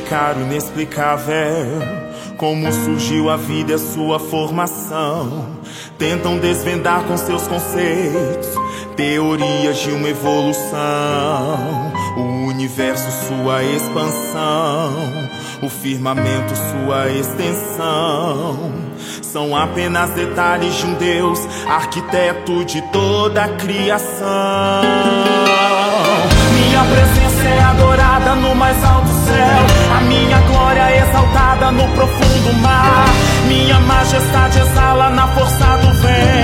explicar o inexplicável, como surgiu a vida e a sua formação. Tentam desvendar com seus conceitos teorias de uma evolução. O universo, sua expansão, o firmamento, sua extensão, são apenas detalhes de um Deus, arquiteto de toda a criação. Minha presença é adorada no mais alto céu, a minha glória é exaltada no profundo mar. Minha majestade exala na força do vento.